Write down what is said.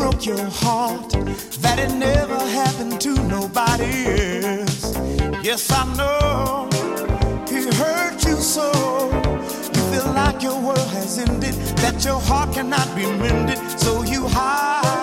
broke your heart, that it never happened to nobody else. Yes, I know he hurt you so. You feel like your world has ended, that your heart cannot be mended, so you hide.